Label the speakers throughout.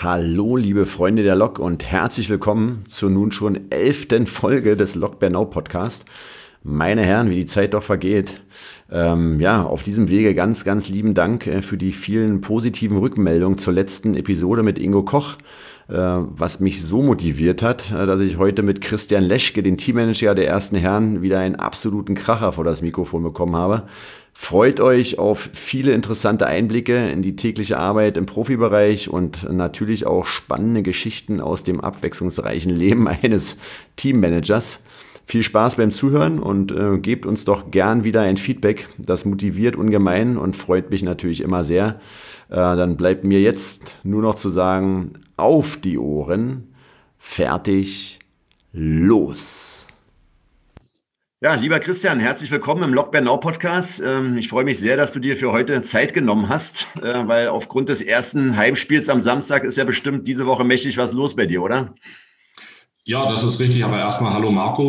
Speaker 1: Hallo, liebe Freunde der Lok und herzlich willkommen zur nun schon 11. Folge des Lok Bernau Podcast. Meine Herren, wie die Zeit doch vergeht. Auf diesem Wege ganz, ganz lieben Dank für die vielen positiven Rückmeldungen zur letzten Episode mit Ingo Koch, was mich so motiviert hat, dass ich heute mit Christian Leschke, den Teammanager der ersten Herren, wieder einen absoluten Kracher vor das Mikrofon bekommen habe. Freut euch auf viele interessante Einblicke in die tägliche Arbeit im Profibereich und natürlich auch spannende Geschichten aus dem abwechslungsreichen Leben eines Teammanagers. Viel Spaß beim Zuhören und gebt uns doch gern wieder ein Feedback. Das motiviert ungemein und freut mich natürlich immer sehr. Dann bleibt mir jetzt nur noch zu sagen, auf die Ohren, fertig, los! Ja, lieber Christian, herzlich willkommen im Lok Bernau Podcast. Ich freue mich sehr, dass du dir für heute Zeit genommen hast, weil aufgrund des ersten Heimspiels am Samstag ist ja bestimmt diese Woche mächtig was los bei dir, oder?
Speaker 2: Ja, das ist richtig. Aber erstmal hallo Marco.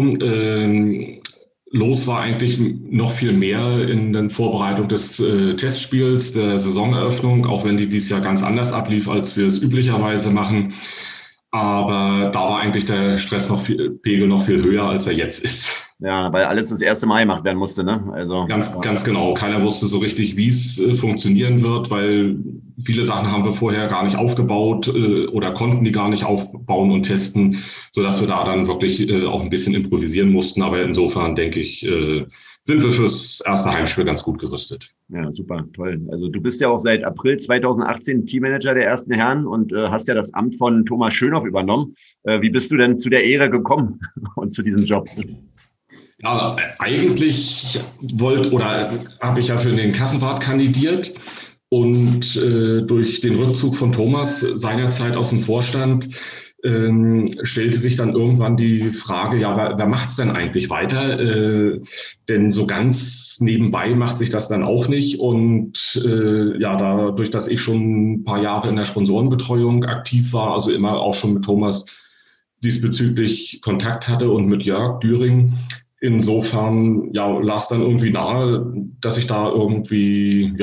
Speaker 2: Los war eigentlich noch viel mehr in der Vorbereitung des Testspiels, der Saisoneröffnung, auch wenn die dieses Jahr ganz anders ablief, als wir es üblicherweise machen. Aber da war eigentlich der Stresspegel noch viel höher, als er jetzt ist.
Speaker 1: Ja, weil alles das erste Mal gemacht werden musste, ne?
Speaker 2: Also ganz genau. Keiner wusste so richtig, wie es funktionieren wird, weil viele Sachen haben wir vorher gar nicht aufgebaut oder konnten die gar nicht aufbauen und testen, sodass wir da dann wirklich auch ein bisschen improvisieren mussten. Aber insofern denke ich, sind wir fürs erste Heimspiel ganz gut gerüstet.
Speaker 1: Ja, super, toll. Also du bist ja auch seit April 2018 Teammanager der ersten Herren und hast ja das Amt von Thomas Schönhoff übernommen. Wie bist du denn zu der Ehre gekommen und zu diesem Job?
Speaker 2: Ja, eigentlich habe ich ja für den Kassenwart kandidiert und durch den Rückzug von Thomas seinerzeit aus dem Vorstand stellte sich dann irgendwann die Frage, ja, wer macht es denn eigentlich weiter? Denn so ganz nebenbei macht sich das dann auch nicht. Und dadurch, dass ich schon ein paar Jahre in der Sponsorenbetreuung aktiv war, also immer auch schon mit Thomas diesbezüglich Kontakt hatte und mit Jörg Düring, insofern lag es dann irgendwie nahe, dass ich da irgendwie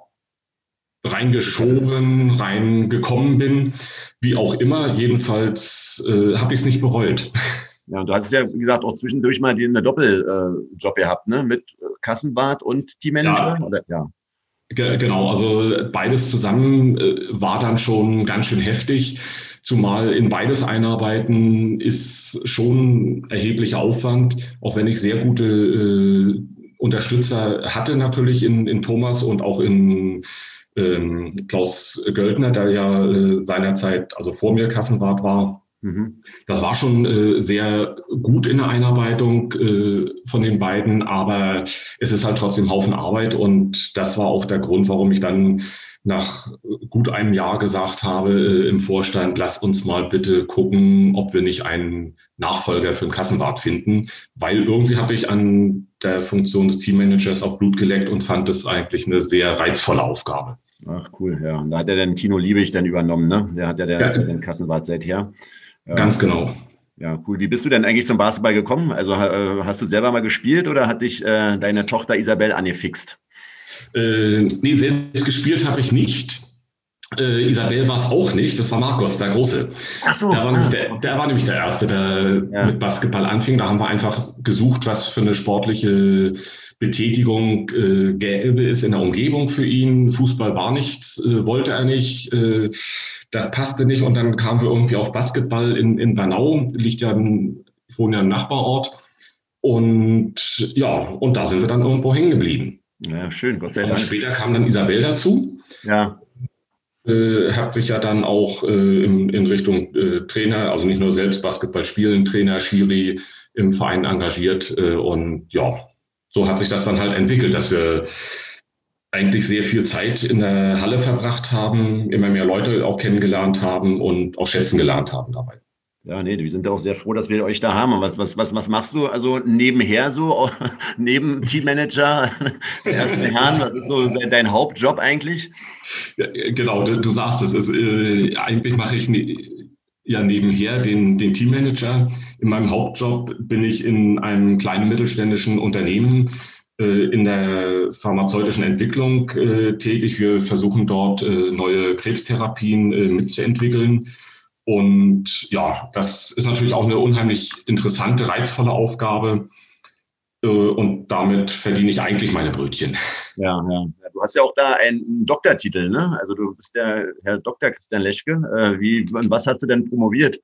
Speaker 2: reingekommen bin. Wie auch immer, jedenfalls habe ich es nicht bereut.
Speaker 1: Ja, und du hast ja, wie gesagt, auch zwischendurch mal einen Doppeljob gehabt, ne? Mit Kassenwart und Teammanager?
Speaker 2: Ja. Genau, also beides zusammen war dann schon ganz schön heftig. Zumal in beides einarbeiten ist schon erheblicher Aufwand, auch wenn ich sehr gute Unterstützer hatte natürlich in Thomas und auch in Klaus Göldner, der ja seinerzeit, also vor mir Kassenwart war. Das war schon sehr gut in der Einarbeitung von den beiden, aber es ist halt trotzdem ein Haufen Arbeit und das war auch der Grund, warum ich dann nach gut einem Jahr gesagt habe im Vorstand, lass uns mal bitte gucken, ob wir nicht einen Nachfolger für den Kassenwart finden, weil irgendwie habe ich an der Funktion des Teammanagers auch Blut geleckt und fand es eigentlich eine sehr reizvolle Aufgabe.
Speaker 1: Ach cool, ja. Und da hat er dann Tino Liebig dann übernommen, ne? Der hat ja den Kassenwart seither.
Speaker 2: Ganz genau.
Speaker 1: Ja, cool. Wie bist du denn eigentlich zum Basketball gekommen? Also hast du selber mal gespielt oder hat dich deine Tochter Isabel angefixt?
Speaker 2: Nee, selbst gespielt habe ich nicht. Isabel war es auch nicht, das war Markus, der Große.
Speaker 1: Ach so.
Speaker 2: Der war nämlich der Erste, der mit Basketball anfing. Da haben wir einfach gesucht, was für eine sportliche Betätigung gäbe es in der Umgebung für ihn. Fußball war nichts, wollte er nicht. Das passte nicht und dann kamen wir irgendwie auf Basketball in Bernau, ich wohne ja im Nachbarort. Und da sind wir dann irgendwo hängen geblieben.
Speaker 1: Ja, schön, Gott sei Dank.
Speaker 2: Später kam dann Isabel dazu.
Speaker 1: Ja.
Speaker 2: Hat sich ja dann auch in Richtung Trainer, also nicht nur selbst Basketball spielen, Trainer, Schiri im Verein engagiert. So hat sich das dann halt entwickelt, dass wir eigentlich sehr viel Zeit in der Halle verbracht haben, immer mehr Leute auch kennengelernt haben und auch schätzen gelernt haben dabei.
Speaker 1: Ja, nee, wir sind ja auch sehr froh, dass wir euch da haben. Was machst du also nebenher so, neben Teammanager der ersten Herren? Was ist so dein Hauptjob eigentlich?
Speaker 2: Ja, genau, du sagst es. Eigentlich mache ich nebenher den Teammanager. In meinem Hauptjob bin ich in einem kleinen mittelständischen Unternehmen in der pharmazeutischen Entwicklung tätig. Wir versuchen dort neue Krebstherapien mitzuentwickeln. Und ja, das ist natürlich auch eine unheimlich interessante, reizvolle Aufgabe. Und damit verdiene ich eigentlich meine Brötchen.
Speaker 1: Ja, ja. Du hast ja auch da einen Doktortitel, ne? Also du bist der Herr Dr. Christian Leschke. Was hast du denn promoviert?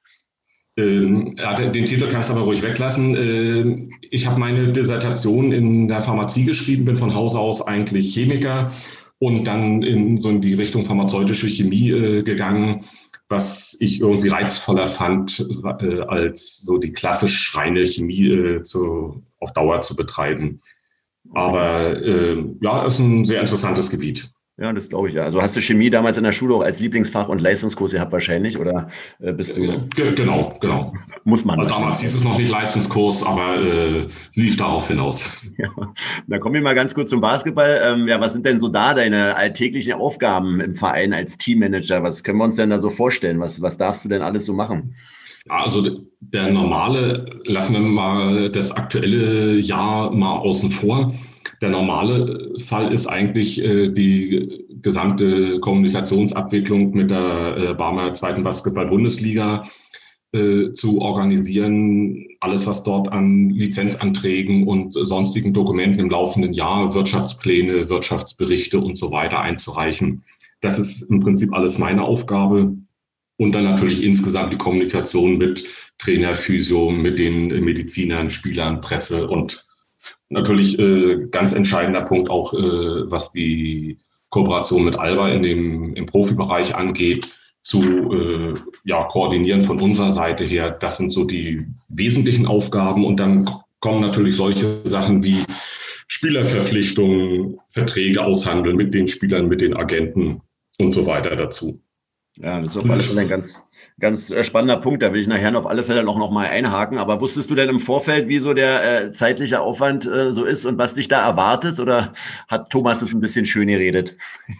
Speaker 2: Ja, den Titel kannst du aber ruhig weglassen. Ich habe meine Dissertation in der Pharmazie geschrieben, bin von Hause aus eigentlich Chemiker und dann in die Richtung pharmazeutische Chemie gegangen, was ich irgendwie reizvoller fand, als so die klassisch reine Chemie auf Dauer zu betreiben. Aber ja, ist ein sehr interessantes Gebiet.
Speaker 1: Ja, das glaube ich ja. Also hast du Chemie damals in der Schule auch als Lieblingsfach und Leistungskurs gehabt wahrscheinlich, oder bist du?
Speaker 2: Genau.
Speaker 1: Muss man.
Speaker 2: Also damals hieß es noch nicht Leistungskurs, aber lief darauf hinaus.
Speaker 1: Ja. Dann kommen wir mal ganz kurz zum Basketball. Ja, was sind denn so da deine alltäglichen Aufgaben im Verein als Teammanager? Was können wir uns denn da so vorstellen? Was darfst du denn alles so machen?
Speaker 2: Ja, also der normale, lassen wir mal das aktuelle Jahr mal außen vor. Der normale Fall ist eigentlich die gesamte Kommunikationsabwicklung mit der Barmer zweiten Basketball-Bundesliga zu organisieren. Alles, was dort an Lizenzanträgen und sonstigen Dokumenten im laufenden Jahr, Wirtschaftspläne, Wirtschaftsberichte und so weiter einzureichen. Das ist im Prinzip alles meine Aufgabe. Und dann natürlich insgesamt die Kommunikation mit Trainer, Physio, mit den Medizinern, Spielern, Presse und natürlich ganz entscheidender Punkt auch, was die Kooperation mit Alba im Profibereich angeht, zu koordinieren von unserer Seite her. Das sind so die wesentlichen Aufgaben. Und dann kommen natürlich solche Sachen wie Spielerverpflichtungen, Verträge aushandeln mit den Spielern, mit den Agenten und so weiter dazu.
Speaker 1: Ja, das ist auf alle Fälle ein ganz spannender Punkt. Da will ich nachher auf alle Fälle noch mal einhaken. Aber wusstest du denn im Vorfeld, wie so der zeitliche Aufwand so ist und was dich da erwartet? Oder hat Thomas es ein bisschen schön geredet?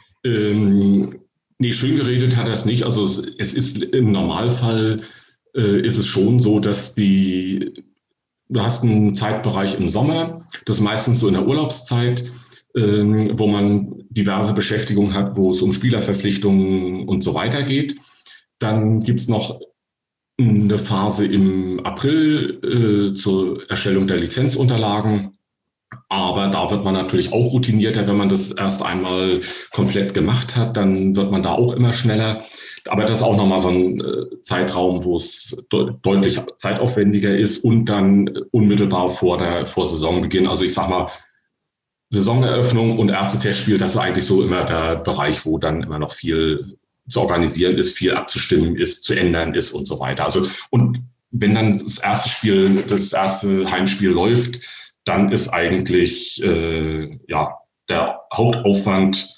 Speaker 2: Nee, schön geredet hat er es nicht. Also es ist im Normalfall ist es schon so, dass du hast einen Zeitbereich im Sommer, das ist meistens so in der Urlaubszeit, wo man diverse Beschäftigungen hat, wo es um Spielerverpflichtungen und so weiter geht. Dann gibt es noch eine Phase im April zur Erstellung der Lizenzunterlagen. Aber da wird man natürlich auch routinierter, wenn man das erst einmal komplett gemacht hat, dann wird man da auch immer schneller. Aber das ist auch nochmal so ein Zeitraum, wo es deutlich zeitaufwendiger ist und dann unmittelbar vor Saisonbeginn. Also ich sag mal, Saisoneröffnung und erste Testspiel, das ist eigentlich so immer der Bereich, wo dann immer noch viel zu organisieren ist, viel abzustimmen ist, zu ändern ist und so weiter. Also, und wenn dann das erste Heimspiel läuft, dann ist eigentlich der Hauptaufwand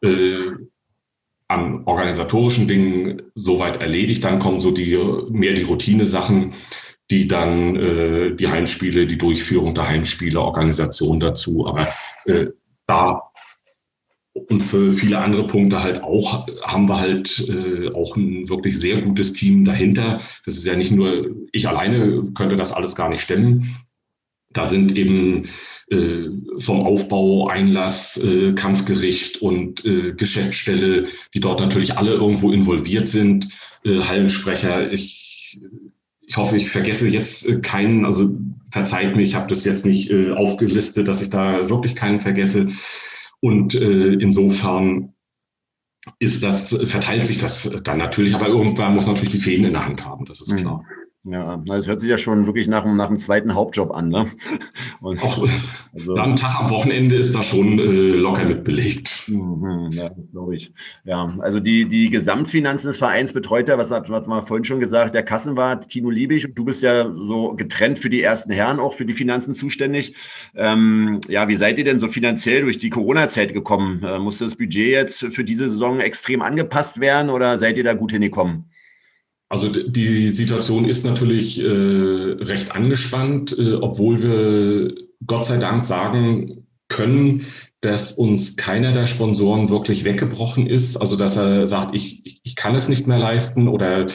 Speaker 2: an organisatorischen Dingen soweit erledigt. Dann kommen so mehr die Routine-Sachen, die dann die Heimspiele, die Durchführung der Heimspiele, Organisation dazu. Aber da und für viele andere Punkte halt auch, haben wir halt auch ein wirklich sehr gutes Team dahinter. Das ist ja nicht nur, ich alleine könnte das alles gar nicht stemmen. Da sind eben vom Aufbau, Einlass, Kampfgericht und Geschäftsstelle, die dort natürlich alle irgendwo involviert sind, Hallensprecher. Ich hoffe, ich vergesse jetzt keinen, also verzeiht mir, ich habe das jetzt nicht aufgelistet, dass ich da wirklich keinen vergesse. Und insofern verteilt sich das dann natürlich, aber irgendwann muss natürlich die Fäden in der Hand haben, das ist klar.
Speaker 1: Ja, das hört sich ja schon wirklich nach dem zweiten Hauptjob an, ne?
Speaker 2: Und auch am Tag am Wochenende ist da schon locker mit belegt.
Speaker 1: Ja, das glaube ich. Ja, also die Gesamtfinanzen des Vereins betreut ja, was hat man vorhin schon gesagt, der Kassenwart Tino Liebig, und du bist ja so getrennt für die ersten Herren auch für die Finanzen zuständig. Wie seid ihr denn so finanziell durch die Corona-Zeit gekommen? Musste das Budget jetzt für diese Saison extrem angepasst werden oder seid ihr da gut hingekommen?
Speaker 2: Also die Situation ist natürlich recht angespannt, obwohl wir Gott sei Dank sagen können, dass uns keiner der Sponsoren wirklich weggebrochen ist. Also dass er sagt, ich kann es nicht mehr leisten oder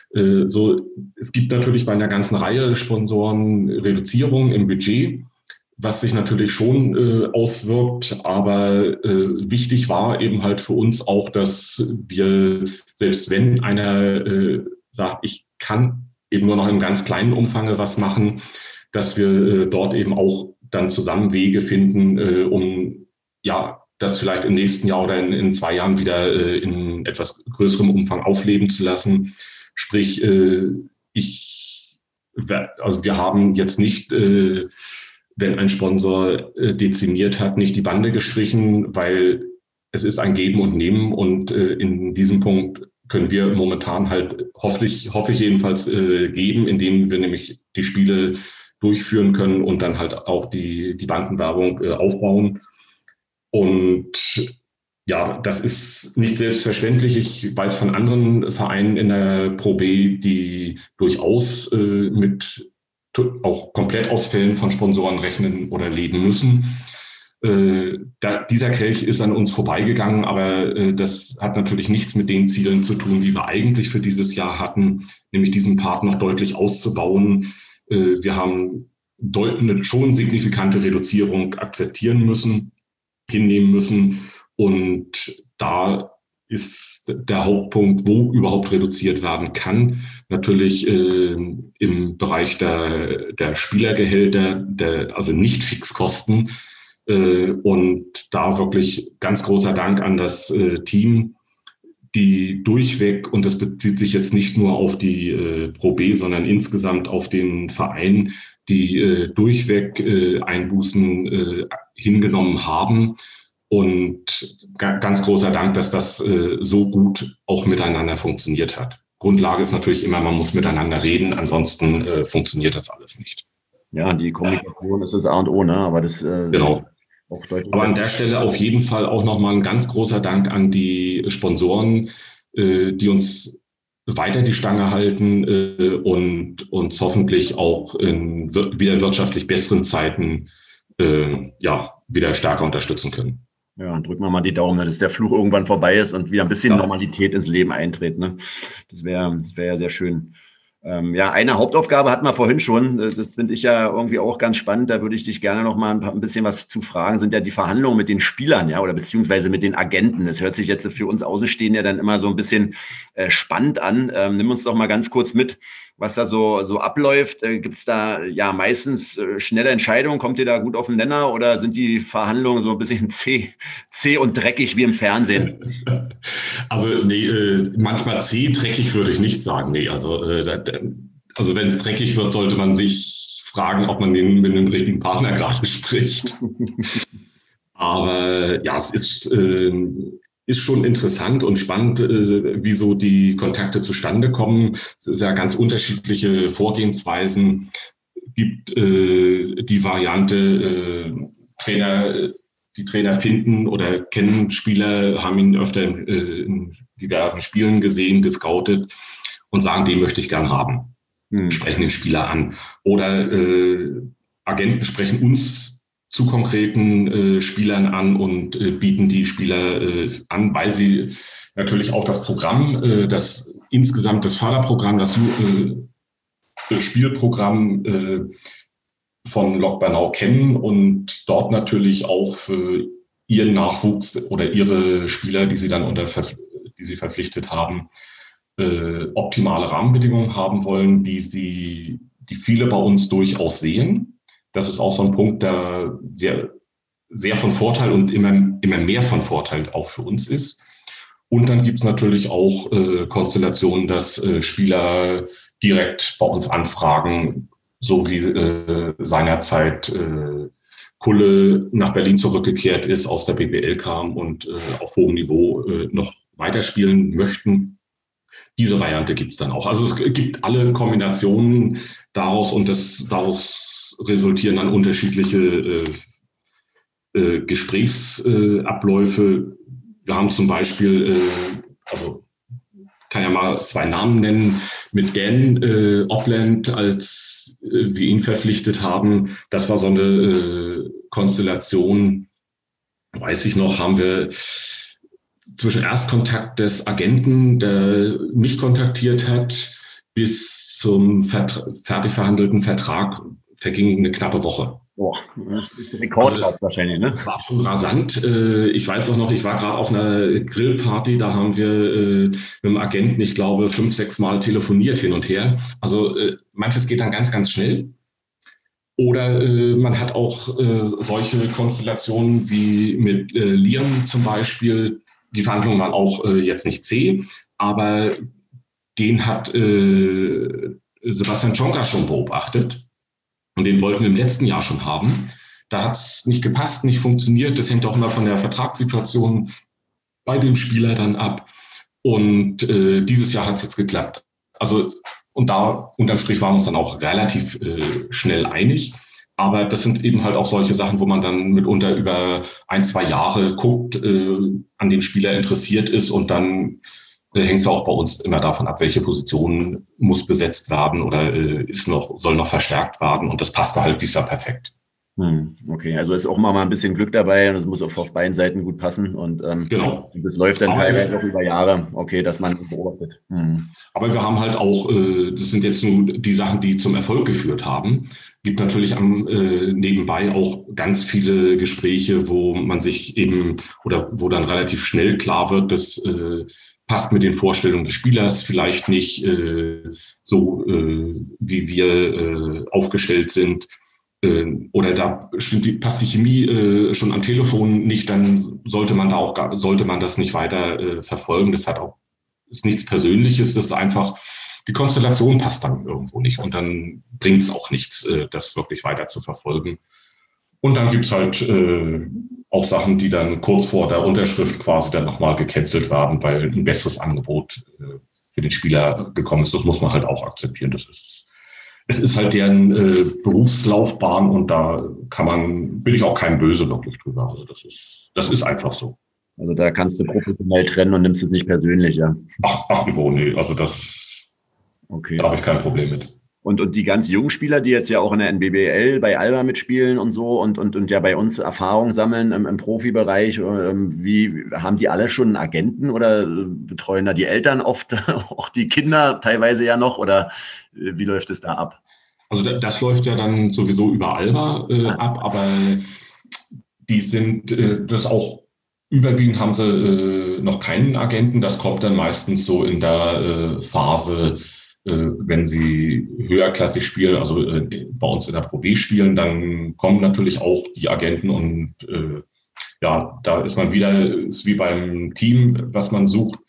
Speaker 2: so. Es gibt natürlich bei einer ganzen Reihe Sponsoren Reduzierungen im Budget. was sich natürlich schon auswirkt, aber wichtig war eben halt für uns auch, dass wir, selbst wenn einer sagt, ich kann eben nur noch in ganz kleinen Umfang was machen, dass wir dort eben auch dann zusammen Wege finden, um ja das vielleicht im nächsten Jahr oder in 2 Jahren wieder in etwas größerem Umfang aufleben zu lassen. Sprich, also wir haben jetzt nicht, wenn ein Sponsor dezimiert hat, nicht die Bande gestrichen, weil es ist ein Geben und Nehmen und in diesem Punkt können wir momentan halt, hoffe ich jedenfalls, geben, indem wir nämlich die Spiele durchführen können und dann halt auch die Bandenwerbung aufbauen. Und ja, das ist nicht selbstverständlich. Ich weiß von anderen Vereinen in der Pro B, die durchaus mit auch Komplettausfällen von Sponsoren rechnen oder leben müssen. Dieser Kelch ist an uns vorbeigegangen, aber das hat natürlich nichts mit den Zielen zu tun, die wir eigentlich für dieses Jahr hatten, nämlich diesen Part noch deutlich auszubauen. Wir haben eine schon signifikante Reduzierung akzeptieren müssen, hinnehmen müssen. Und da ist der Hauptpunkt, wo überhaupt reduziert werden kann, natürlich im Bereich der Spielergehälter, also Nicht-Fixkosten. Und da wirklich ganz großer Dank an das Team, die durchweg, und das bezieht sich jetzt nicht nur auf die Pro B, sondern insgesamt auf den Verein, die durchweg Einbußen hingenommen haben. Und ganz großer Dank, dass das so gut auch miteinander funktioniert hat. Grundlage ist natürlich immer, man muss miteinander reden, ansonsten funktioniert das alles nicht.
Speaker 1: Ja, die Kommunikation ist das A und O, ne? Aber das
Speaker 2: genau. Auch deutlich. Aber an der Stelle auf jeden Fall auch nochmal ein ganz großer Dank an die Sponsoren, die uns weiter die Stange halten und uns hoffentlich auch in wieder wirtschaftlich besseren Zeiten wieder stärker unterstützen können.
Speaker 1: Ja, und drücken wir mal die Daumen, dass der Fluch irgendwann vorbei ist und wieder ein bisschen Normalität ins Leben eintritt. Ne? Das wäre ja sehr schön. Eine Hauptaufgabe hatten wir vorhin schon. Das finde ich ja irgendwie auch ganz spannend. Da würde ich dich gerne noch mal ein bisschen was zu fragen. Sind ja die Verhandlungen mit den Spielern, ja, oder beziehungsweise mit den Agenten. Das hört sich jetzt für uns Außenstehende ja dann immer so ein bisschen spannend an. Nimm uns doch mal ganz kurz mit, was da so abläuft. Gibt es da ja meistens schnelle Entscheidungen? Kommt ihr da gut auf den Nenner oder sind die Verhandlungen so ein bisschen zäh und dreckig wie im Fernsehen?
Speaker 2: Also nee, manchmal zäh, dreckig würde ich nicht sagen. Nee, also wenn es dreckig wird, sollte man sich fragen, ob man mit dem richtigen Partner gerade spricht. Aber ja, es ist schon interessant und spannend, wie so die Kontakte zustande kommen. Es ist ja ganz unterschiedliche Vorgehensweisen. Gibt die Variante, die Trainer finden oder kennen Spieler, haben ihn öfter in diversen Spielen gesehen, gescoutet und sagen, den möchte ich gern haben. Sprechen den Spieler an. Oder Agenten sprechen uns zu konkreten Spielern an und bieten die Spieler an, weil sie natürlich auch das Programm, das Förderprogramm, das Spielprogramm von Lok Bernau kennen und dort natürlich auch für ihren Nachwuchs oder ihre Spieler, die sie dann die sie verpflichtet haben, optimale Rahmenbedingungen haben wollen, die viele bei uns durchaus sehen. Das ist auch so ein Punkt, der sehr, sehr von Vorteil und immer mehr von Vorteil auch für uns ist. Und dann gibt es natürlich auch Konstellationen, dass Spieler direkt bei uns anfragen, so wie seinerzeit Kulle nach Berlin zurückgekehrt ist, aus der BBL kam und auf hohem Niveau noch weiterspielen möchten. Diese Variante gibt es dann auch. Also es gibt alle Kombinationen daraus und daraus resultieren dann unterschiedliche Gesprächsabläufe. Wir haben zum Beispiel, kann ja mal 2 Namen nennen, mit Dan Opland, als wir ihn verpflichtet haben. Das war so eine Konstellation, weiß ich noch, haben wir zwischen Erstkontakt des Agenten, der mich kontaktiert hat, bis zum fertig verhandelten Vertrag verging eine knappe Woche.
Speaker 1: Boah, das ist Rekordkraft wahrscheinlich, ne?
Speaker 2: Das war schon rasant. Ich weiß auch noch, ich war gerade auf einer Grillparty, da haben wir mit dem Agenten, ich glaube, 5, 6 Mal telefoniert hin und her. Also manches geht dann ganz, ganz schnell. Oder man hat auch solche Konstellationen wie mit Liam zum Beispiel. Die Verhandlungen waren auch jetzt nicht zäh, aber den hat Sebastian Csonka schon beobachtet und den wollten wir im letzten Jahr schon haben. Da hat es nicht gepasst, nicht funktioniert. Das hängt auch immer von der Vertragssituation bei dem Spieler dann ab. Und dieses Jahr hat es jetzt geklappt. Also, und da unterm Strich waren wir uns dann auch relativ schnell einig. Aber das sind eben halt auch solche Sachen, wo man dann mitunter über 1, 2 Jahre guckt, an dem Spieler interessiert ist und dann hängt es auch bei uns immer davon ab, welche Position muss besetzt werden oder soll noch verstärkt werden. Und das passte halt dieses Jahr perfekt.
Speaker 1: Okay, also ist auch mal ein bisschen Glück dabei und es muss auf beiden Seiten gut passen und
Speaker 2: Genau.
Speaker 1: das läuft dann teilweise auch über Jahre, okay, dass man beobachtet.
Speaker 2: Aber wir haben halt auch, das sind jetzt nur die Sachen, die zum Erfolg geführt haben. Gibt natürlich nebenbei auch ganz viele Gespräche, wo man sich eben oder wo dann relativ schnell klar wird, das passt mit den Vorstellungen des Spielers vielleicht nicht so, wie wir aufgestellt sind. Oder da passt die Chemie schon am Telefon nicht, dann sollte man das nicht weiter verfolgen. Das ist nichts Persönliches, das ist einfach, die Konstellation passt dann irgendwo nicht und dann bringt es auch nichts, das wirklich weiter zu verfolgen. Und dann gibt es halt auch Sachen, die dann kurz vor der Unterschrift quasi dann nochmal gecancelt werden, weil ein besseres Angebot für den Spieler gekommen ist. Das muss man halt auch akzeptieren. Es ist halt deren Berufslaufbahn und da bin ich auch kein Böse wirklich drüber. Also das ist einfach so.
Speaker 1: Also da kannst du professionell trennen und nimmst es nicht persönlich, ja.
Speaker 2: Ach, Ivo, nee, also
Speaker 1: okay.
Speaker 2: Da habe ich kein Problem mit.
Speaker 1: Und die ganz jungen Spieler, die jetzt ja auch in der NBBL bei Alba mitspielen und so und ja bei uns Erfahrung sammeln im Profibereich, wie haben die alle schon einen Agenten oder betreuen da die Eltern oft auch die Kinder teilweise ja noch oder wie läuft es da ab?
Speaker 2: Also das läuft ja dann sowieso über Alba ab, aber die sind das auch überwiegend haben sie noch keinen Agenten. Das kommt dann meistens so in der Phase, wenn sie höherklassig spielen, also bei uns in der Pro B spielen, dann kommen natürlich auch die Agenten und ja, da ist man wieder, ist wie beim Team, was man sucht.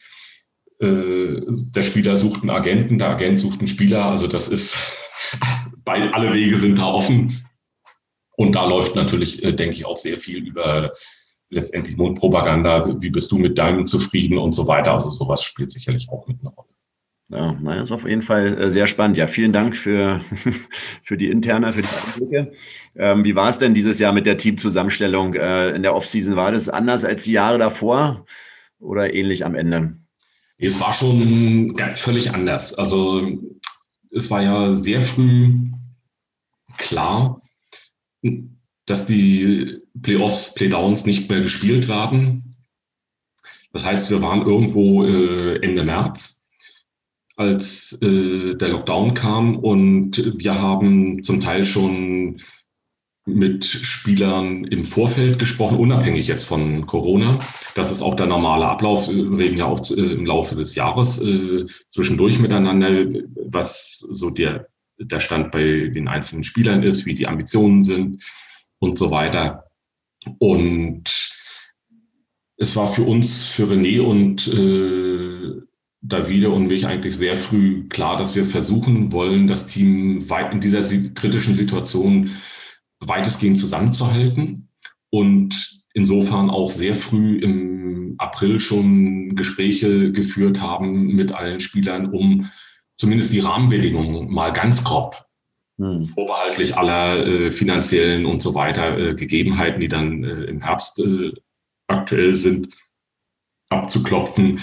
Speaker 2: Der Spieler sucht einen Agenten, der Agent sucht einen Spieler. Also das ist, alle Wege sind da offen. Und da läuft natürlich, denke ich, auch sehr viel über letztendlich Mundpropaganda. Wie bist du mit deinem zufrieden und so weiter. Also sowas spielt sicherlich auch mit einer Rolle.
Speaker 1: Ja, das ist auf jeden Fall sehr spannend. Ja, vielen Dank für die interne, für die Einblicke. Wie war es denn dieses Jahr mit der Teamzusammenstellung in der Offseason? War das anders als die Jahre davor oder ähnlich am Ende?
Speaker 2: Es war schon völlig anders. Also es war ja sehr früh klar, dass die Playoffs, Playdowns nicht mehr gespielt werden. Das heißt, wir waren irgendwo Ende März, als der Lockdown kam und wir haben zum Teil schon mit Spielern im Vorfeld gesprochen, unabhängig jetzt von Corona. Das ist auch der normale Ablauf. Wir reden ja auch im Laufe des Jahres zwischendurch miteinander, was so der Stand bei den einzelnen Spielern ist, wie die Ambitionen sind und so weiter. Und es war für uns, für René und Davide und mich eigentlich sehr früh klar, dass wir versuchen wollen, das Team in dieser kritischen Situation weitestgehend zusammenzuhalten und insofern auch sehr früh im April schon Gespräche geführt haben mit allen Spielern, um zumindest die Rahmenbedingungen mal ganz grob, vorbehaltlich aller finanziellen und so weiter Gegebenheiten, die dann im Herbst aktuell sind, abzuklopfen.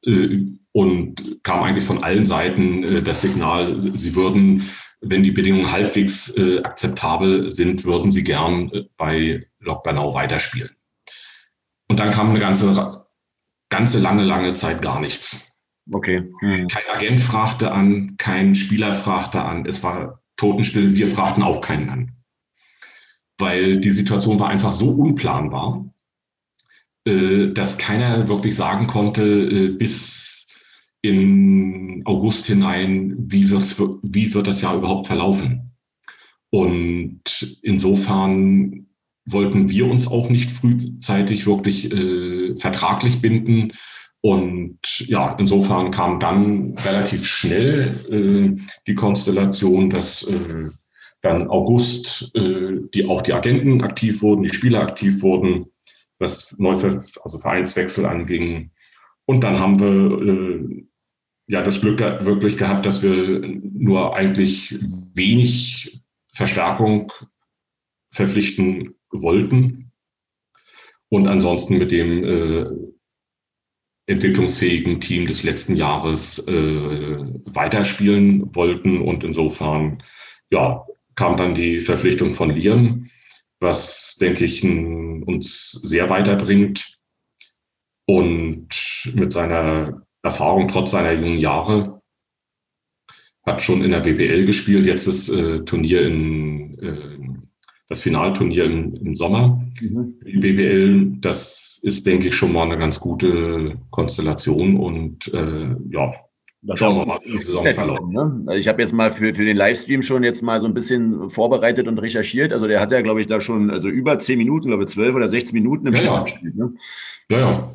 Speaker 2: Und kam eigentlich von allen Seiten das Signal, sie würden, wenn die Bedingungen halbwegs akzeptabel sind, würden sie gern bei Lok Bernau weiterspielen. Und dann kam eine ganze lange Zeit gar nichts.
Speaker 1: Okay.
Speaker 2: Kein Agent fragte an, kein Spieler fragte an. Es war totenstill. Wir fragten auch keinen an. weil die Situation war einfach so unplanbar, dass keiner wirklich sagen konnte, bis in August hinein, wie wird das Jahr überhaupt verlaufen. Und insofern wollten wir uns auch nicht frühzeitig wirklich vertraglich binden. Und ja, insofern kam dann relativ schnell die Konstellation, dass dann August auch die Agenten aktiv wurden, die Spieler aktiv wurden, was also Vereinswechsel anging. Und dann haben wir ja das Glück wirklich gehabt, dass wir nur eigentlich wenig Verstärkung verpflichten wollten und ansonsten mit dem entwicklungsfähigen Team des letzten Jahres weiterspielen wollten. Und insofern ja, kam dann die Verpflichtung von Liam, was, denke ich, uns sehr weiterbringt. Und mit seiner Erfahrung, trotz seiner jungen Jahre, hat schon in der BBL gespielt. Jetzt ist das Finalturnier im Sommer. Die BBL, das ist, denke ich, schon mal eine ganz gute Konstellation. Und ja, schauen wir mal, wie die Saison verläuft.
Speaker 1: Ne? Also ich habe jetzt mal für den Livestream schon jetzt mal so ein bisschen vorbereitet und recherchiert. Also der hat ja, glaube ich, da schon über 10 Minuten, glaube ich, 12 oder 16 Minuten im Spiel gespielt. Ne?
Speaker 2: Ja.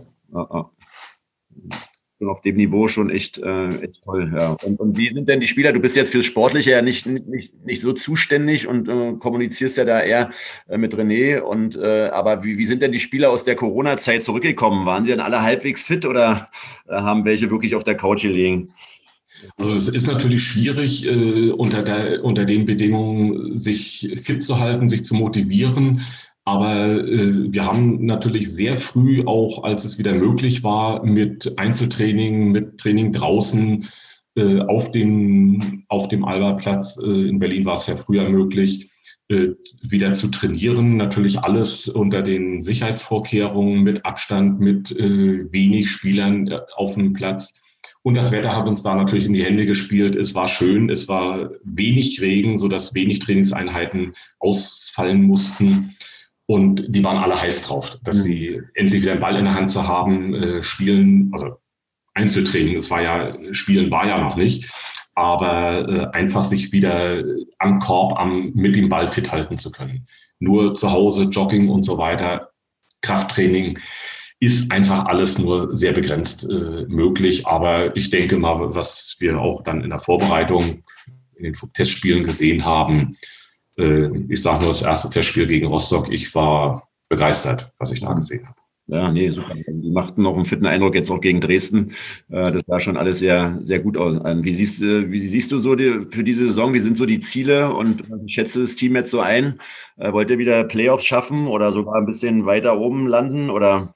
Speaker 1: Und auf dem Niveau schon echt toll. Ja. Und wie sind denn die Spieler? Du bist jetzt fürs Sportliche ja nicht so zuständig und kommunizierst ja da eher mit René. Aber wie sind denn die Spieler aus der Corona-Zeit zurückgekommen? Waren sie dann alle halbwegs fit oder haben welche wirklich auf der Couch gelegen?
Speaker 2: Also es ist natürlich schwierig, unter den Bedingungen sich fit zu halten, sich zu motivieren. Aber wir haben natürlich sehr früh, auch als es wieder möglich war, mit Einzeltraining, mit Training draußen auf dem Albertplatz, in Berlin war es ja früher möglich, wieder zu trainieren. Natürlich alles unter den Sicherheitsvorkehrungen, mit Abstand, mit wenig Spielern auf dem Platz. Und das Wetter hat uns da natürlich in die Hände gespielt. Es war schön, es war wenig Regen, sodass wenig Trainingseinheiten ausfallen mussten. Und die waren alle heiß drauf, dass sie endlich wieder einen Ball in der Hand zu haben, spielen, also Einzeltraining, Spielen war ja noch nicht, aber einfach sich wieder am Korb, mit dem Ball fit halten zu können. Nur zu Hause, Jogging und so weiter, Krafttraining ist einfach alles nur sehr begrenzt möglich. Aber ich denke mal, was wir auch dann in der Vorbereitung in den Testspielen gesehen haben, ich sage nur das erste Testspiel gegen Rostock, ich war begeistert, was ich da gesehen habe.
Speaker 1: Ja, nee, super. Die machten noch einen fitten Eindruck jetzt auch gegen Dresden. Das sah schon alles sehr, sehr gut aus. Wie siehst du so für diese Saison, wie sind so die Ziele und schätzt du das Team jetzt so ein? Wollt ihr wieder Playoffs schaffen oder sogar ein bisschen weiter oben landen? Oder?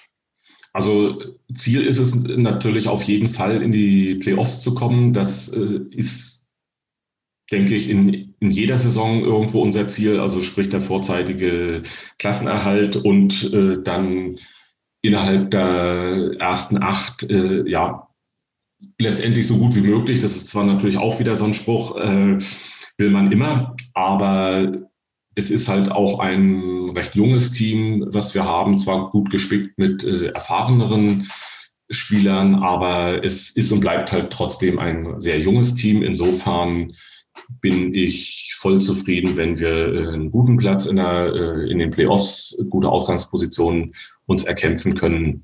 Speaker 2: Also Ziel ist es natürlich auf jeden Fall, in die Playoffs zu kommen. Das ist, denke ich, in jeder Saison irgendwo unser Ziel, also sprich der vorzeitige Klassenerhalt und dann innerhalb der ersten 8, ja, letztendlich so gut wie möglich. Das ist zwar natürlich auch wieder so ein Spruch, will man immer, aber es ist halt auch ein recht junges Team, was wir haben, zwar gut gespickt mit erfahreneren Spielern, aber es ist und bleibt halt trotzdem ein sehr junges Team. Insofern bin ich voll zufrieden, wenn wir einen guten Platz in den Playoffs, gute Ausgangspositionen uns erkämpfen können.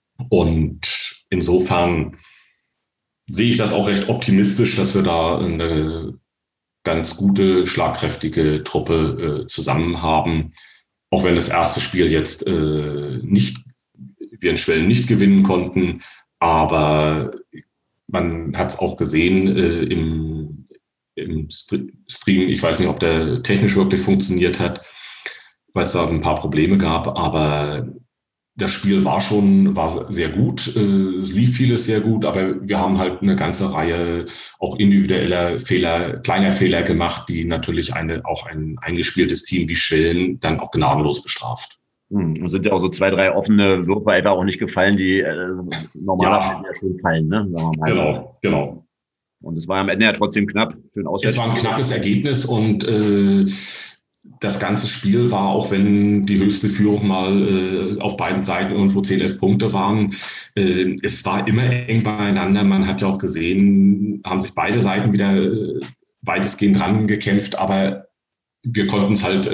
Speaker 2: Und insofern sehe ich das auch recht optimistisch, dass wir da eine ganz gute, schlagkräftige Truppe zusammen haben. Auch wenn das erste Spiel jetzt wir in Schwelm nicht gewinnen konnten, aber man hat es auch gesehen im Stream. Ich weiß nicht, ob der technisch wirklich funktioniert hat, weil es da ein paar Probleme gab, aber das Spiel war sehr gut. Es lief vieles sehr gut, aber wir haben halt eine ganze Reihe auch individueller Fehler, kleiner Fehler gemacht, die natürlich auch ein eingespieltes Team wie Schwelm dann auch gnadenlos bestraft.
Speaker 1: Und sind ja auch so 2, 3 offene Würfe einfach auch nicht gefallen, die normalerweise ja schon fallen, ne? Sagen wir mal.
Speaker 2: Genau.
Speaker 1: Und es war am Ende ja trotzdem knapp für den Auswärtsspiel.
Speaker 2: Es war ein knappes Ergebnis und das ganze Spiel war, auch wenn die höchste Führung mal auf beiden Seiten irgendwo 10, 11 Punkte waren, es war immer eng beieinander. Man hat ja auch gesehen, haben sich beide Seiten wieder weitestgehend dran gekämpft, aber wir konnten es halt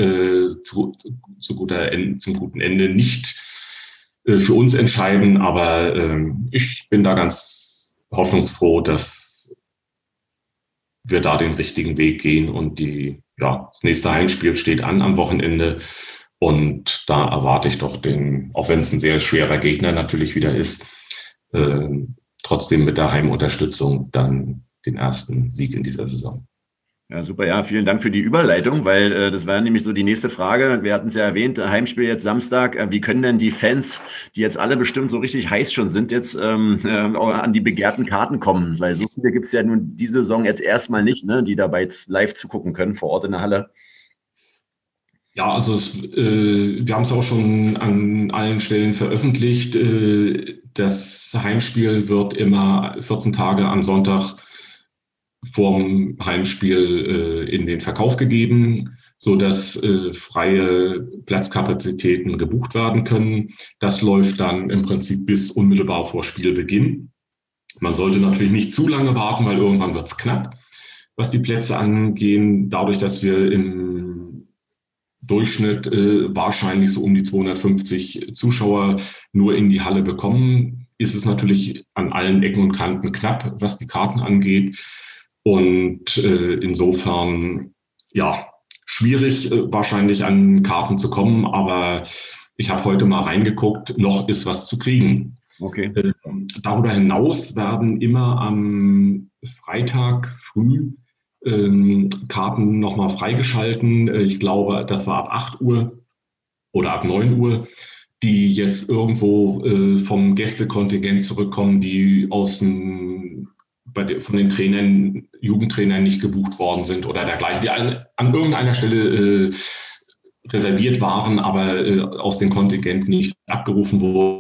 Speaker 2: zum guten Ende nicht für uns entscheiden. Aber ich bin da ganz hoffnungsfroh, dass wir da den richtigen Weg gehen und das nächste Heimspiel steht am Wochenende. Und da erwarte ich doch auch wenn es ein sehr schwerer Gegner natürlich wieder ist, äh, trotzdem mit der Heimunterstützung dann den ersten Sieg in dieser Saison.
Speaker 1: Ja, super. Ja, vielen Dank für die Überleitung, weil das war nämlich so die nächste Frage. Wir hatten es ja erwähnt, Heimspiel jetzt Samstag. Wie können denn die Fans, die jetzt alle bestimmt so richtig heiß schon sind, jetzt an die begehrten Karten kommen? Weil so viele gibt es ja nun diese Saison jetzt erstmal nicht, ne, die dabei jetzt live zugucken können vor Ort in der Halle.
Speaker 2: Ja, also wir haben es auch schon an allen Stellen veröffentlicht. Das Heimspiel wird immer 14 Tage am Sonntag vorm Heimspiel in den Verkauf gegeben, sodass freie Platzkapazitäten gebucht werden können. Das läuft dann im Prinzip bis unmittelbar vor Spielbeginn. Man sollte natürlich nicht zu lange warten, weil irgendwann wird es knapp, was die Plätze angehen. Dadurch, dass wir im Durchschnitt wahrscheinlich so um die 250 Zuschauer nur in die Halle bekommen, ist es natürlich an allen Ecken und Kanten knapp, was die Karten angeht. Und insofern, ja, schwierig wahrscheinlich an Karten zu kommen, aber ich habe heute mal reingeguckt, noch ist was zu kriegen.
Speaker 1: Okay.
Speaker 2: Darüber hinaus werden immer am Freitag früh Karten nochmal freigeschalten. Ich glaube, das war ab 8 Uhr oder ab 9 Uhr, die jetzt irgendwo vom Gästekontingent zurückkommen, die von den Trainern, Jugendtrainern nicht gebucht worden sind oder dergleichen, die an irgendeiner Stelle reserviert waren, aber aus dem Kontingent nicht abgerufen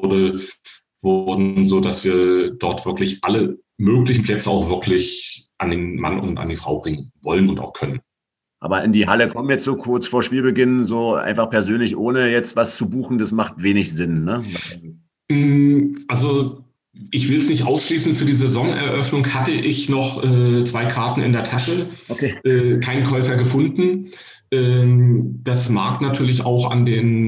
Speaker 2: wurden, sodass wir dort wirklich alle möglichen Plätze auch wirklich an den Mann und an die Frau bringen wollen und auch können.
Speaker 1: Aber in die Halle kommen jetzt so kurz vor Spielbeginn, so einfach persönlich, ohne jetzt was zu buchen, das macht wenig Sinn, ne?
Speaker 2: Also ich will es nicht ausschließen, für die Saisoneröffnung hatte ich noch 2 Karten in der Tasche,
Speaker 1: okay.
Speaker 2: Keinen Käufer gefunden. Das mag natürlich auch an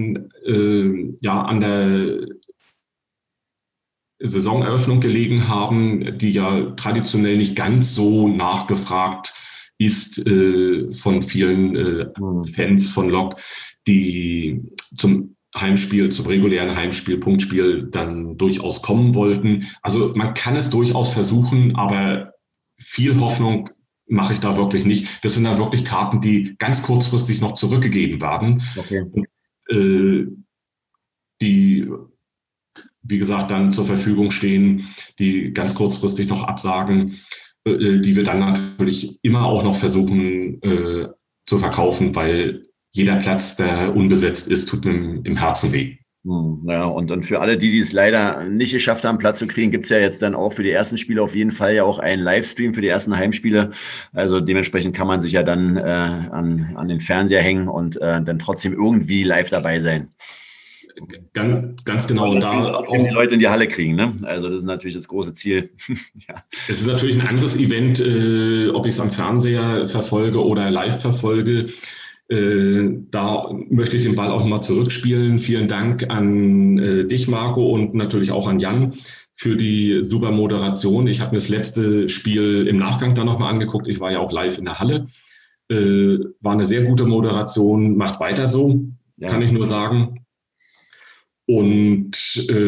Speaker 2: der Saisoneröffnung gelegen haben, die ja traditionell nicht ganz so nachgefragt ist von vielen Fans von Lok, die zum regulären Heimspiel, Punktspiel dann durchaus kommen wollten. Also man kann es durchaus versuchen, aber viel Hoffnung mache ich da wirklich nicht. Das sind dann wirklich Karten, die ganz kurzfristig noch zurückgegeben werden.
Speaker 1: Okay.
Speaker 2: Die, wie gesagt, dann zur Verfügung stehen, die ganz kurzfristig noch absagen, die wir dann natürlich immer auch noch versuchen zu verkaufen, weil jeder Platz, der unbesetzt ist, tut mir im Herzen weh.
Speaker 1: Ja, und für alle, die es leider nicht geschafft haben, Platz zu kriegen, gibt es ja jetzt dann auch für die ersten Spiele auf jeden Fall ja auch einen Livestream für die ersten Heimspiele. Also dementsprechend kann man sich ja dann an den Fernseher hängen und dann trotzdem irgendwie live dabei sein.
Speaker 2: Ganz genau.
Speaker 1: Und da trotzdem die Leute in die Halle kriegen, ne? Also das ist natürlich das große Ziel.
Speaker 2: Ja. Es ist natürlich ein anderes Event, ob ich es am Fernseher verfolge oder live verfolge. Da möchte ich den Ball auch mal zurückspielen. Vielen Dank an dich, Marco, und natürlich auch an Jan für die super Moderation. Ich habe mir das letzte Spiel im Nachgang dann nochmal angeguckt. Ich war ja auch live in der Halle. War eine sehr gute Moderation. Macht weiter so, ja. Kann ich nur sagen. Und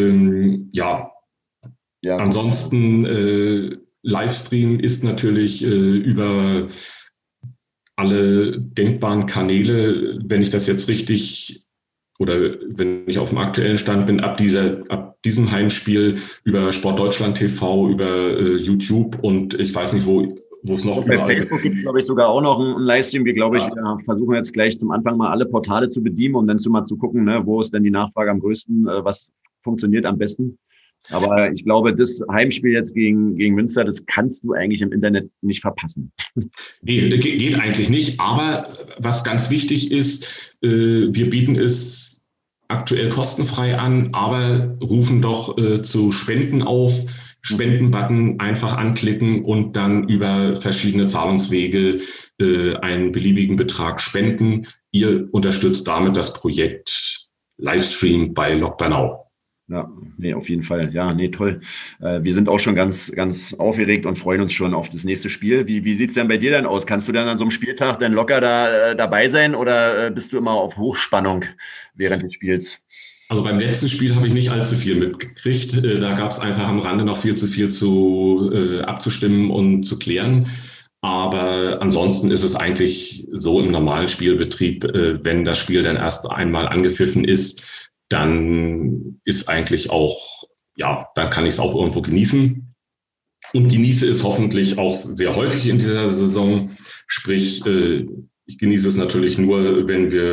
Speaker 2: ansonsten Livestream ist natürlich über alle denkbaren Kanäle, wenn ich das jetzt richtig oder wenn ich auf dem aktuellen Stand bin, ab diesem Heimspiel über Sport Deutschland TV, über YouTube und ich weiß nicht, wo es noch
Speaker 1: bei Facebook gibt es, glaube ich, sogar auch noch einen Livestream. Wir, glaube ich, versuchen jetzt gleich zum Anfang mal alle Portale zu bedienen, um dann mal zu gucken, ne, wo ist denn die Nachfrage am größten, was funktioniert am besten. Aber ich glaube, das Heimspiel jetzt gegen Münster, das kannst du eigentlich im Internet nicht verpassen.
Speaker 2: Nee, geht eigentlich nicht. Aber was ganz wichtig ist, wir bieten es aktuell kostenfrei an, aber rufen doch zu Spenden auf. Spendenbutton einfach anklicken und dann über verschiedene Zahlungswege einen beliebigen Betrag spenden. Ihr unterstützt damit das Projekt Livestream bei Lok Bernau.
Speaker 1: Ja, nee, auf jeden Fall. Ja, nee, toll. Wir sind auch schon ganz, ganz aufgeregt und freuen uns schon auf das nächste Spiel. Wie sieht es denn bei dir dann aus? Kannst du dann an so einem Spieltag dann locker dabei sein oder bist du immer auf Hochspannung während des Spiels?
Speaker 2: Also beim letzten Spiel habe ich nicht allzu viel mitgekriegt. Da gab es einfach am Rande noch viel zu viel abzustimmen und zu klären. Aber ansonsten ist es eigentlich so im normalen Spielbetrieb, wenn das Spiel dann erst einmal angepfiffen ist, dann ist eigentlich auch, ja, dann kann ich es auch irgendwo genießen. Und genieße es hoffentlich auch sehr häufig in dieser Saison. Sprich, ich genieße es natürlich nur,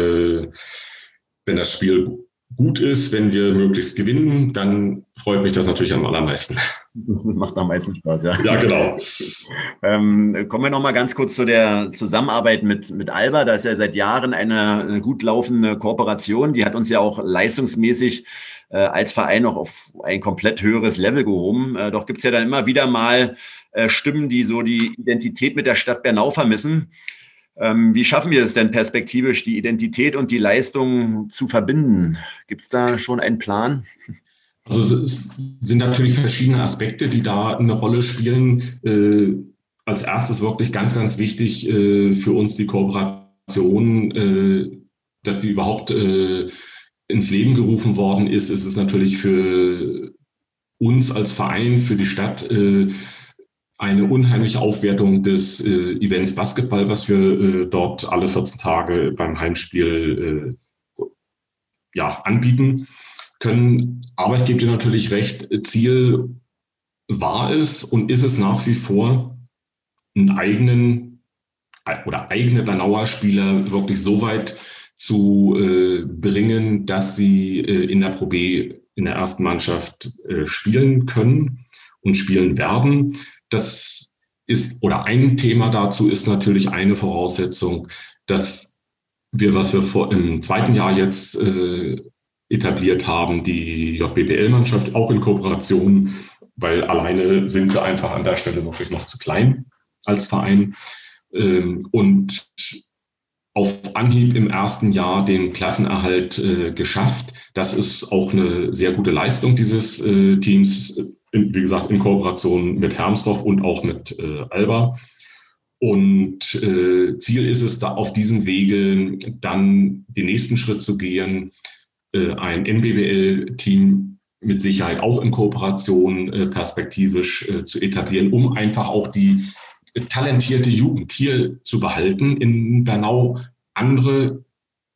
Speaker 2: wenn das Spiel gut ist, wenn wir möglichst gewinnen, dann freut mich das natürlich am allermeisten.
Speaker 1: Macht am meisten Spaß, ja.
Speaker 2: Ja, genau.
Speaker 1: Kommen wir noch mal ganz kurz zu der Zusammenarbeit mit Alba. Da ist ja seit Jahren eine gut laufende Kooperation. Die hat uns ja auch leistungsmäßig als Verein noch auf ein komplett höheres Level gehoben. Doch gibt es ja dann immer wieder mal Stimmen, die so die Identität mit der Stadt Bernau vermissen. Wie schaffen wir es denn perspektivisch, die Identität und die Leistung zu verbinden? Gibt es da schon einen Plan?
Speaker 2: Also es sind natürlich verschiedene Aspekte, die da eine Rolle spielen. Als erstes wirklich ganz, ganz wichtig für uns die Kooperation, dass die überhaupt ins Leben gerufen worden ist. Es ist natürlich für uns als Verein, für die Stadt eine unheimliche Aufwertung des Events Basketball, was wir dort alle 14 Tage beim Heimspiel anbieten können. Aber ich gebe dir natürlich recht, Ziel war es und ist es nach wie vor, eigene Bernauer Spieler wirklich so weit zu bringen, dass sie in der Pro B in der ersten Mannschaft spielen können und spielen werden. Das ist, oder ein Thema dazu ist natürlich eine Voraussetzung, dass was wir im zweiten Jahr jetzt etabliert haben, die JBBL-Mannschaft auch in Kooperation, weil alleine sind wir einfach an der Stelle wirklich noch zu klein als Verein. Und auf Anhieb im ersten Jahr den Klassenerhalt geschafft. Das ist auch eine sehr gute Leistung dieses Teams, wie gesagt, in Kooperation mit Hermsdorf und auch mit Alba. Und Ziel ist es, da auf diesem Wege dann den nächsten Schritt zu gehen, ein NBBL-Team mit Sicherheit auch in Kooperation perspektivisch zu etablieren, um einfach auch die talentierte Jugend hier zu behalten, in Bernau andere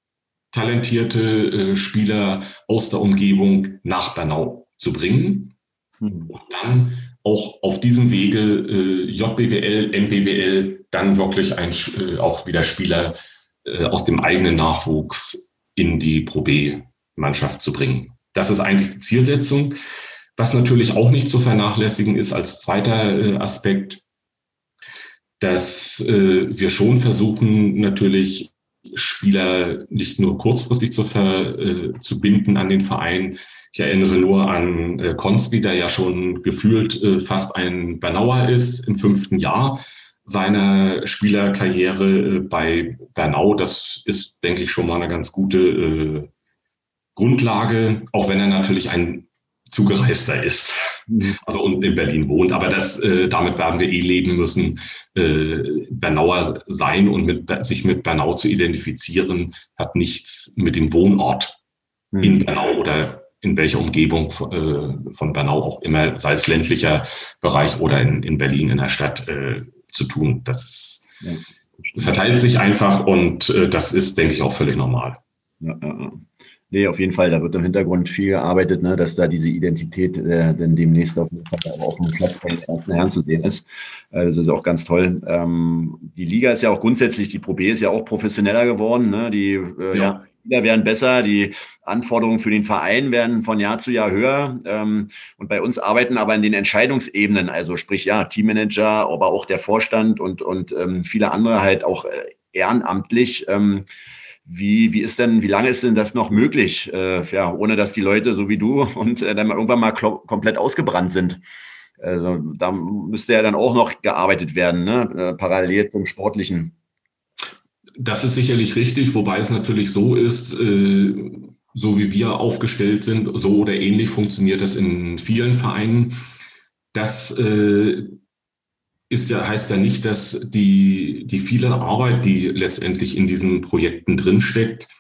Speaker 2: talentierte Spieler aus der Umgebung nach Bernau zu bringen und dann auch auf diesem Wege JBBL, NBBL dann wirklich auch wieder Spieler aus dem eigenen Nachwuchs in die Pro B-Mannschaft zu bringen. Das ist eigentlich die Zielsetzung. Was natürlich auch nicht zu vernachlässigen ist als zweiter Aspekt, dass wir schon versuchen, natürlich Spieler nicht nur kurzfristig zu binden an den Verein. Ich erinnere nur an Konski, der ja schon gefühlt fast ein Bernauer ist, im 5. Jahr seiner Spielerkarriere bei Bernau. Das ist, denke ich, schon mal eine ganz gute Grundlage, auch wenn er natürlich ein Zugereister ist, also und in Berlin wohnt. Aber damit werden wir leben müssen. Bernauer sein und sich mit Bernau zu identifizieren, hat nichts mit dem Wohnort in Bernau oder in welcher Umgebung von Bernau auch immer, sei es ländlicher Bereich oder in Berlin in der Stadt zu tun. Das verteilt sich einfach und das ist, denke ich, auch völlig normal.
Speaker 1: Ja. Nee, auf jeden Fall, da wird im Hintergrund viel gearbeitet, ne, dass da diese Identität dann demnächst auf dem Platz bei den ersten Herren zu sehen ist. Das ist auch ganz toll. Die Liga ist ja auch grundsätzlich, die Pro B ist ja auch professioneller geworden. Ne? Die Spieler werden besser, die Anforderungen für den Verein werden von Jahr zu Jahr höher. Und bei uns arbeiten aber in den Entscheidungsebenen, also sprich ja, Teammanager, aber auch der Vorstand und viele andere halt auch ehrenamtlich. Wie lange ist denn das noch möglich, ja, ohne dass die Leute so wie du und dann irgendwann mal komplett ausgebrannt sind? Also da müsste ja dann auch noch gearbeitet werden, ne? Parallel zum Sportlichen.
Speaker 2: Das ist sicherlich richtig, wobei es natürlich so ist, so wie wir aufgestellt sind, so oder ähnlich funktioniert das in vielen Vereinen. Das heißt ja nicht, dass die viele Arbeit, die letztendlich in diesen Projekten drinsteckt,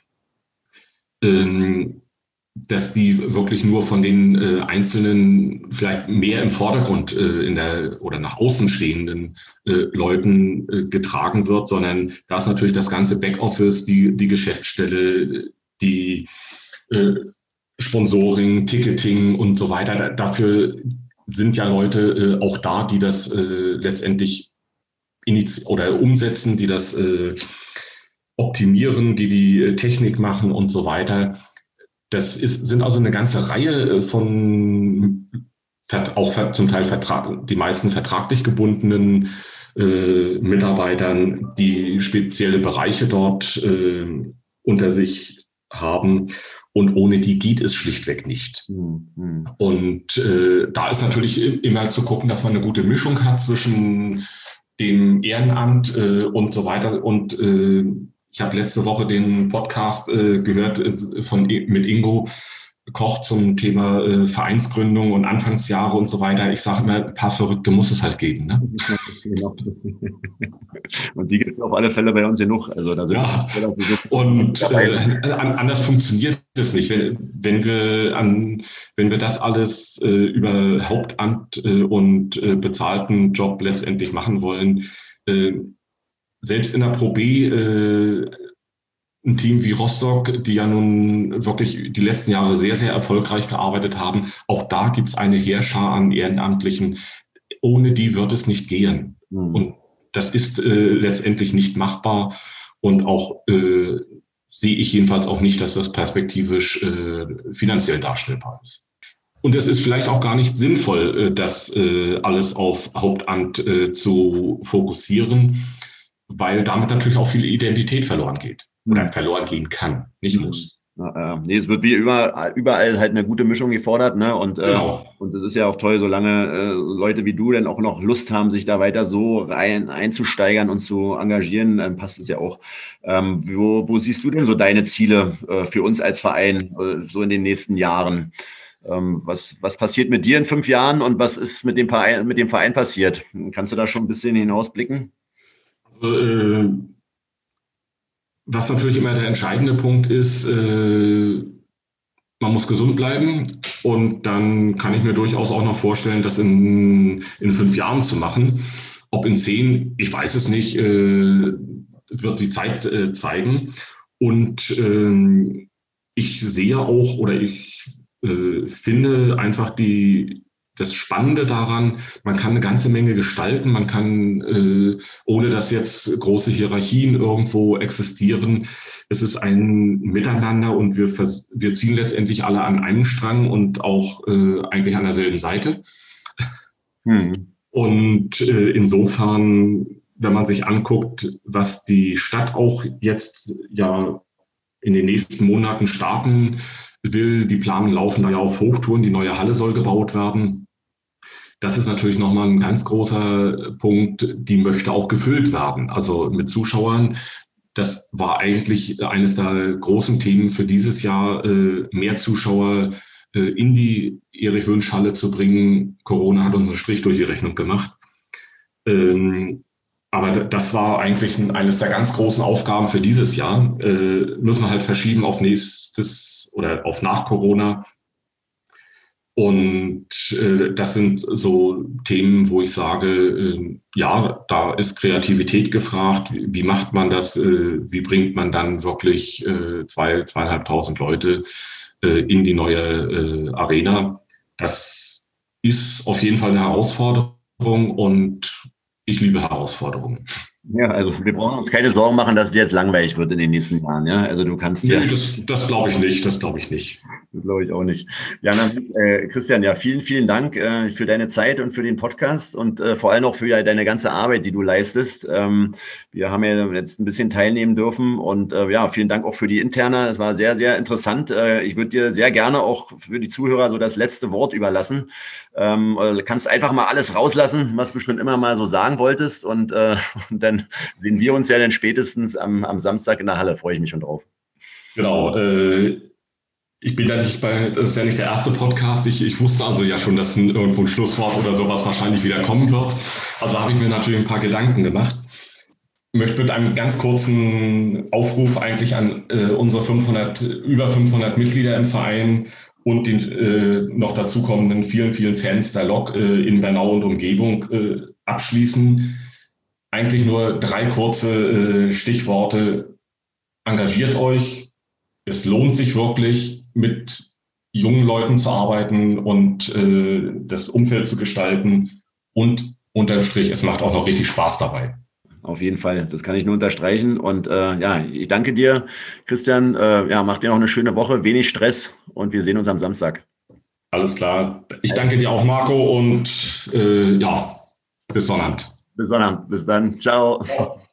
Speaker 2: dass die wirklich nur von den einzelnen, vielleicht mehr im Vordergrund oder nach außen stehenden Leuten getragen wird, sondern da ist natürlich das ganze Backoffice, die Geschäftsstelle, die Sponsoring, Ticketing und so weiter. Dafür sind ja Leute auch da, die das letztendlich oder umsetzen, die das optimieren, die Technik machen und so weiter. Sind also eine ganze Reihe von auch zum Teil die meisten vertraglich gebundenen Mitarbeitern, die spezielle Bereiche dort unter sich haben. Und ohne die geht es schlichtweg nicht. Und da ist natürlich immer zu gucken, dass man eine gute Mischung hat zwischen dem Ehrenamt und so weiter. Und ich habe letzte Woche den Podcast gehört mit Ingo Koch zum Thema Vereinsgründung und Anfangsjahre und so weiter. Ich sage immer, ein paar Verrückte muss es halt geben. Ne?
Speaker 1: Genau. Und die gibt es auf alle Fälle bei uns genug. Also da sind
Speaker 2: ja, und anders funktioniert das nicht. Wenn wir das alles über Hauptamt und bezahlten Job letztendlich machen wollen, selbst in der Pro B, ein Team wie Rostock, die ja nun wirklich die letzten Jahre sehr, sehr erfolgreich gearbeitet haben, auch da gibt es eine Heerschar an Ehrenamtlichen. Ohne die wird es nicht gehen. Und das ist letztendlich nicht machbar und auch sehe ich jedenfalls auch nicht, dass das perspektivisch finanziell darstellbar ist. Und es ist vielleicht auch gar nicht sinnvoll, das alles auf Hauptamt zu fokussieren, weil damit natürlich auch viel Identität verloren geht oder verloren gehen kann, nicht muss.
Speaker 1: Nee, es wird wie überall halt eine gute Mischung gefordert, ne? Und das ist ja auch toll, solange Leute wie du dann auch noch Lust haben, sich da weiter so einzusteigern und zu engagieren, dann passt es ja auch. Wo siehst du denn so deine Ziele für uns als Verein so in den nächsten Jahren? Was passiert mit dir in 5 Jahren und was ist mit dem Verein passiert? Kannst du da schon ein bisschen hinausblicken?
Speaker 2: Was natürlich immer der entscheidende Punkt ist, man muss gesund bleiben und dann kann ich mir durchaus auch noch vorstellen, das in 5 Jahren zu machen. Ob in 10, ich weiß es nicht, wird die Zeit zeigen. Und ich sehe auch oder ich finde einfach das Spannende daran, man kann eine ganze Menge gestalten, man kann, ohne dass jetzt große Hierarchien irgendwo existieren, es ist ein Miteinander und wir ziehen letztendlich alle an einem Strang und auch eigentlich an derselben Seite. Und insofern, wenn man sich anguckt, was die Stadt auch jetzt ja in den nächsten Monaten starten will, die Planungen laufen da ja auf Hochtouren, die neue Halle soll gebaut werden. Das ist natürlich nochmal ein ganz großer Punkt, die möchte auch gefüllt werden, also mit Zuschauern. Das war eigentlich eines der großen Themen für dieses Jahr, mehr Zuschauer in die Erich-Wünsch-Halle zu bringen. Corona hat uns einen Strich durch die Rechnung gemacht. Aber das war eigentlich eines der ganz großen Aufgaben für dieses Jahr. Müssen wir halt verschieben auf nächstes oder auf nach Corona. Und das sind so Themen, wo ich sage, ja, da ist Kreativität gefragt. Wie macht man das? Wie bringt man dann wirklich 2.500 Leute in die neue Arena? Das ist auf jeden Fall eine Herausforderung und ich liebe Herausforderungen.
Speaker 1: Ja, also wir brauchen uns keine Sorgen machen, dass es jetzt langweilig wird in den nächsten Jahren. Ja, also du kannst ja.
Speaker 2: Nö, das glaube ich nicht, das glaube ich nicht.
Speaker 1: Das glaube ich auch nicht. Ja, Christian, ja, vielen, vielen Dank für deine Zeit und für den Podcast und vor allem auch für ja, deine ganze Arbeit, die du leistest. Wir haben ja jetzt ein bisschen teilnehmen dürfen und ja, vielen Dank auch für die Interne. Es war sehr, sehr interessant. Ich würde dir sehr gerne auch für die Zuhörer so das letzte Wort überlassen. Du kannst einfach mal alles rauslassen, was du schon immer mal so sagen wolltest und dann sehen wir uns ja dann spätestens am Samstag in der Halle. Freue ich mich schon drauf.
Speaker 2: Genau, ich bin ja nicht das ist ja nicht der erste Podcast. Ich wusste also ja schon, dass irgendwo ein Schlusswort oder sowas wahrscheinlich wieder kommen wird. Also habe ich mir natürlich ein paar Gedanken gemacht. Ich möchte mit einem ganz kurzen Aufruf eigentlich an unsere über 500 Mitglieder im Verein und den noch dazukommenden vielen, vielen Fans der Lok in Bernau und Umgebung abschließen. Eigentlich nur 3 kurze Stichworte. Engagiert euch. Es lohnt sich wirklich, mit jungen Leuten zu arbeiten und das Umfeld zu gestalten. Und unterm Strich, es macht auch noch richtig Spaß dabei.
Speaker 1: Auf jeden Fall, das kann ich nur unterstreichen. Und ja, ich danke dir, Christian. Ja, mach dir noch eine schöne Woche, wenig Stress und wir sehen uns am Samstag.
Speaker 2: Alles klar. Ich danke dir auch, Marco, und ja, bis Sonnabend.
Speaker 1: Bis Sonnabend. Bis dann. Ciao.